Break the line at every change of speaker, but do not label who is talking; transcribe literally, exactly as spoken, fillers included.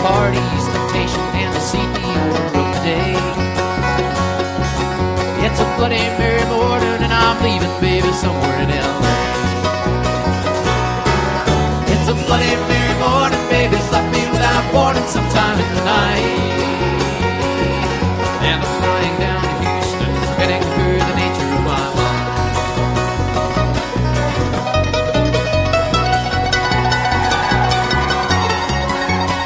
parties, temptation, and the C E O of the day. It's a Bloody Mary morning and I'm leaving, baby, somewhere in L A. It's a Bloody Mary morning, baby's left me without warning. Some